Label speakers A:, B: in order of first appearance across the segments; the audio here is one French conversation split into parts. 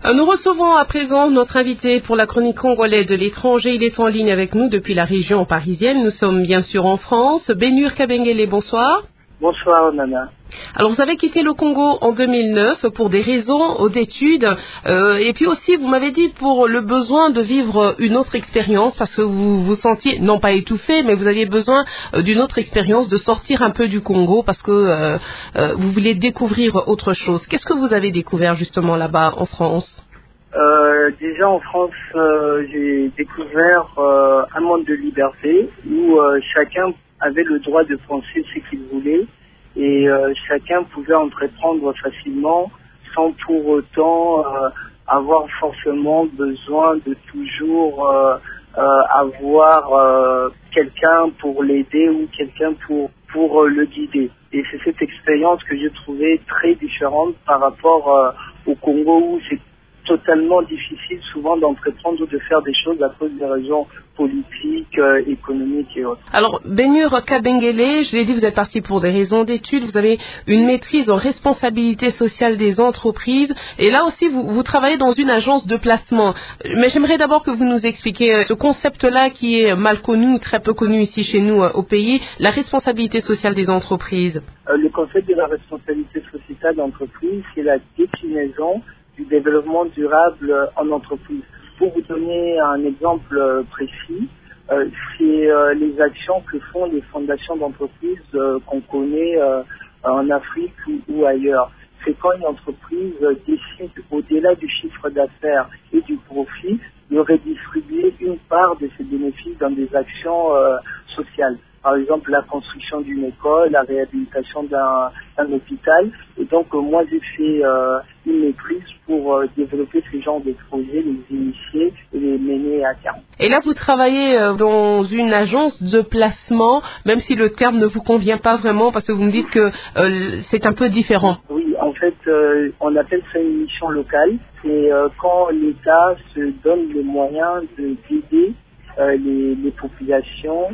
A: Nous recevons à présent notre invité pour la chronique congolaise de l'étranger. Il est en ligne avec nous depuis la région parisienne. Nous sommes bien sûr en France. Benhur Kabengele, bonsoir.
B: Bonsoir, Nana.
A: Alors, vous avez quitté le Congo en 2009 pour des raisons d'études et puis aussi, vous m'avez dit, pour le besoin de vivre une autre expérience parce que vous vous sentiez, non pas étouffé, mais vous aviez besoin d'une autre expérience, de sortir un peu du Congo parce que vous voulez découvrir autre chose. Qu'est-ce que vous avez découvert justement là-bas en France ?
B: Déjà en France, j'ai découvert un monde de liberté où chacun avait le droit de penser ce qu'il voulait et chacun pouvait entreprendre facilement sans pour autant avoir forcément besoin de toujours avoir quelqu'un pour l'aider ou quelqu'un pour le guider. Et c'est cette expérience que j'ai trouvée très différente par rapport au Congo où c'est totalement difficile souvent d'entreprendre ou de faire des choses à cause des raisons politiques, économiques et autres.
A: Alors, Benhur Kabengele, je l'ai dit, vous êtes parti pour des raisons d'études, vous avez une maîtrise en responsabilité sociale des entreprises et là aussi vous travaillez dans une agence de placement. Mais j'aimerais d'abord que vous nous expliquiez ce concept-là qui est mal connu, très peu connu ici chez nous au pays, la responsabilité sociale des entreprises.
B: Le concept de la responsabilité sociale d'entreprise, c'est la déclinaison du développement durable en entreprise. Pour vous donner un exemple précis, c'est les actions que font les fondations d'entreprises qu'on connaît en Afrique ou ailleurs. C'est quand une entreprise décide, au-delà du chiffre d'affaires et du profit, de redistribuer une part de ses bénéfices dans des actions sociales. Par exemple, la construction d'une école, la réhabilitation d'un hôpital. Et donc, moi, j'ai fait une maîtrise pour développer ce genre de projets, les initier et les mener à terme.
A: Et là, vous travaillez dans une agence de placement, même si le terme ne vous convient pas vraiment, parce que vous me dites que c'est un peu différent.
B: Oui, en fait, on appelle ça une mission locale. C'est quand l'État se donne les moyens d'aider les populations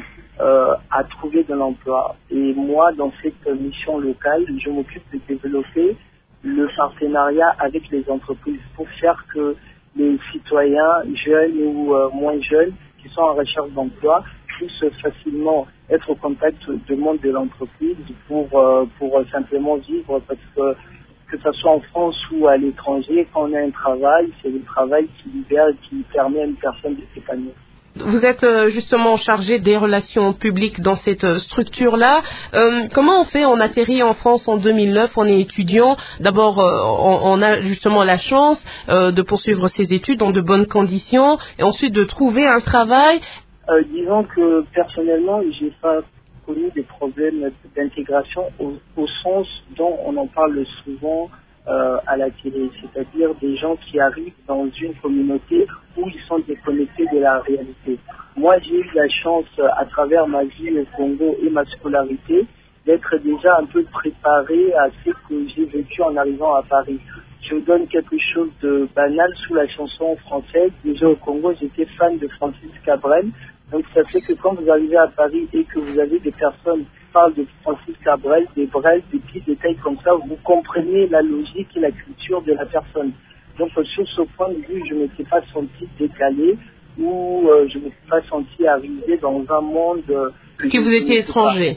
B: à trouver de l'emploi. Et moi, dans cette mission locale, je m'occupe de développer le partenariat avec les entreprises pour faire que les citoyens jeunes ou moins jeunes qui sont en recherche d'emploi puissent facilement être au contact du monde de l'entreprise pour simplement vivre, parce que ce soit en France ou à l'étranger, quand on a un travail, c'est le travail qui libère et qui permet à une personne de s'épanouir.
A: Vous êtes justement chargé des relations publiques dans cette structure-là. Comment on fait? On atterrit en France en 2009, on est étudiant. D'abord, on a justement la chance de poursuivre ses études dans de bonnes conditions et ensuite de trouver un travail.
B: Disons que personnellement, j'ai pas connu des problèmes d'intégration au sens dont on en parle souvent à la télé, c'est-à-dire des gens qui arrivent dans une communauté où ils sont déconnectés de la réalité. Moi, j'ai eu la chance, à travers ma vie au Congo et ma scolarité, d'être déjà un peu préparé à ce que j'ai vécu en arrivant à Paris. Je vous donne quelque chose de banal sous la chanson française. Déjà au Congo, j'étais fan de Francis Cabrel. Donc ça fait que quand vous arrivez à Paris et que vous avez des personnes qui parlent de Francis Cabrel, des Brel, des petits détails comme ça, vous comprenez la logique et la culture de la personne. Donc sur ce point de vue, je ne m'étais pas senti décalé ou je ne m'étais pas senti arrivé dans un monde
A: que vous étiez étranger.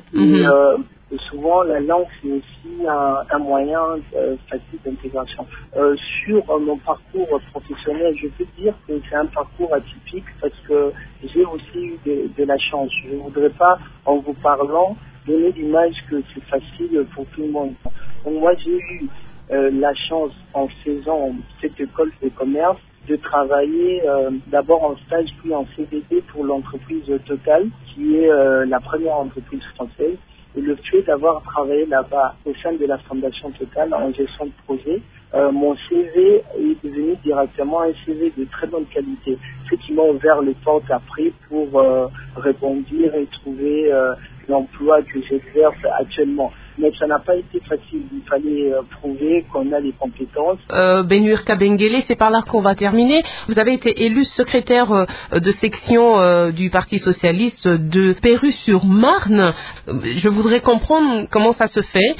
B: Et souvent, la langue, c'est aussi un moyen facile d'intégration. Sur mon parcours professionnel, je peux dire que c'est un parcours atypique parce que j'ai aussi eu de la chance. Je ne voudrais pas, en vous parlant, donner l'image que c'est facile pour tout le monde. Donc moi, j'ai eu la chance, en faisant cette école de commerce, de travailler d'abord en stage puis en CDD pour l'entreprise Total, qui est la première entreprise française. Et le fait d'avoir travaillé là-bas au sein de la Fondation Total en gestion de projet, mon CV est devenu directement un CV de très bonne qualité, ce qui m'a ouvert les portes après pour rebondir et trouver l'emploi que j'exerce actuellement. Mais ça n'a pas été facile, il fallait prouver qu'on a les compétences.
A: Benhur Kabengele, c'est par là qu'on va terminer. Vous avez été élu secrétaire de section du Parti Socialiste de Péru-sur-Marne. Je voudrais comprendre comment ça se fait.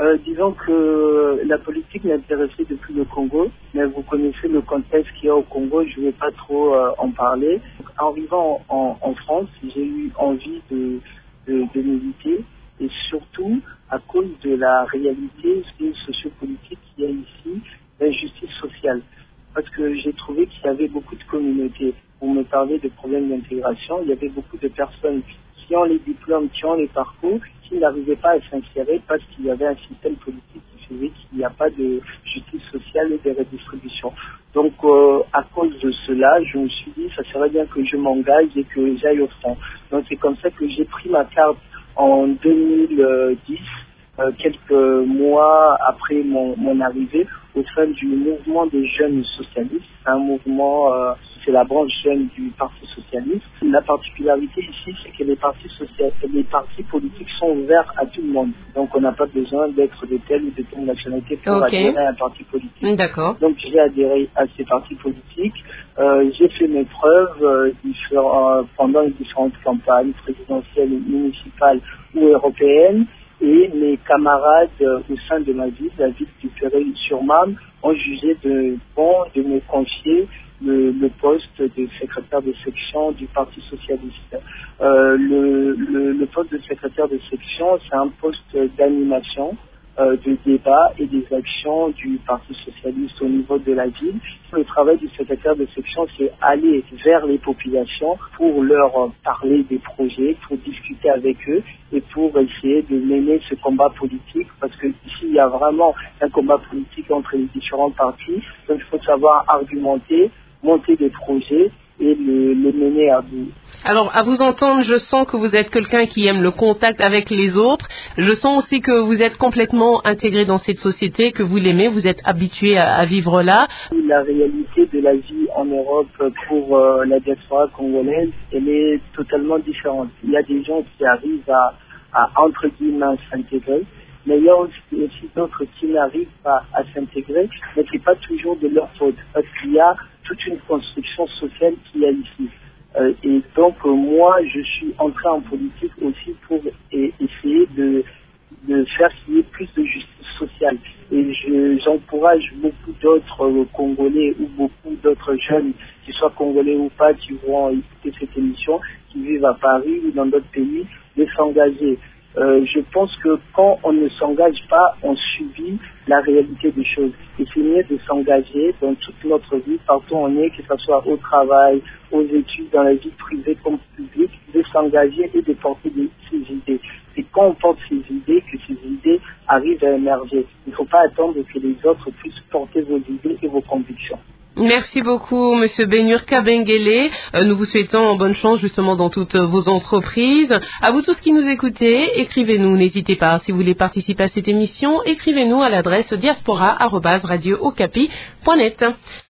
B: Disons que la politique m'intéressait depuis le Congo, mais vous connaissez le contexte qu'il y a au Congo, je ne vais pas trop en parler. En arrivant en France, j'ai eu envie de militer, et surtout à cause de la réalité sociopolitique qu'il y a ici, l'injustice sociale. Parce que j'ai trouvé qu'il y avait beaucoup de communautés. Vous me parlez de problèmes d'intégration, il y avait beaucoup de personnes qui ont les diplômes, qui ont les parcours, qui n'arrivaient pas à s'insérer parce qu'il y avait un système politique qui faisait qu'il n'y a pas de justice sociale et de redistribution. Donc, à cause de cela, je me suis dit, ça serait bien que je m'engage et que j'aille au front. Donc, c'est comme ça que j'ai pris ma carte en 2010, quelques mois après mon arrivée, au sein du mouvement des jeunes socialistes. Un mouvement, c'est la branche jeune du Parti socialiste. La particularité ici, c'est que les partis politiques sont ouverts à tout le monde. Donc, on n'a pas besoin d'être de telle ou de telle nationalité pour adhérer à un parti politique.
A: D'accord.
B: Donc, j'ai adhéré à ces partis politiques. J'ai fait mes preuves pendant les différentes campagnes présidentielles, municipales ou européennes. Et mes camarades au sein de ma ville, la ville du Péray-sur-Marne, ont jugé de me confier le poste de secrétaire de section du Parti socialiste. Le poste de secrétaire de section, c'est un poste d'animation, de débat et des actions du Parti socialiste au niveau de la ville. Le travail du secrétaire de section, c'est aller vers les populations pour leur parler des projets, pour discuter avec eux et pour essayer de mener ce combat politique, parce que ici il y a vraiment un combat politique entre les différents partis. Donc il faut savoir argumenter, monter des projets et les mener à bout.
A: Alors, à vous entendre, je sens que vous êtes quelqu'un qui aime le contact avec les autres. Je sens aussi que vous êtes complètement intégré dans cette société, que vous l'aimez, vous êtes habitué à vivre là.
B: La réalité de la vie en Europe pour la diaspora congolaise, elle est totalement différente. Il y a des gens qui arrivent à entre guillemets, s'intégrer, mais il y a aussi d'autres qui n'arrivent pas à s'intégrer, mais ce n'est pas toujours de leur faute, parce qu'il y a toute une construction sociale qu'il y a ici. Et donc, moi, je suis entré en politique aussi pour essayer de faire qu'il y ait plus de justice sociale. Et j'encourage beaucoup d'autres Congolais ou beaucoup d'autres jeunes, qu'ils soient Congolais ou pas, qui vont écouter cette émission, qui vivent à Paris ou dans d'autres pays, de s'engager. Je pense que quand on ne s'engage pas, on subit la réalité des choses. Et c'est mieux de s'engager dans toute notre vie, partout où on est, que ce soit au travail, aux études, dans la vie privée comme publique, de s'engager et de porter ses idées. C'est quand on porte ses idées que ces idées arrivent à émerger. Il ne faut pas attendre que les autres puissent porter vos idées et vos convictions.
A: Merci beaucoup, Monsieur Benhur Kabengele. Nous vous souhaitons bonne chance justement dans toutes vos entreprises. À vous tous qui nous écoutez, écrivez-nous, n'hésitez pas. Si vous voulez participer à cette émission, écrivez-nous à l'adresse diaspora@radiookapi.net.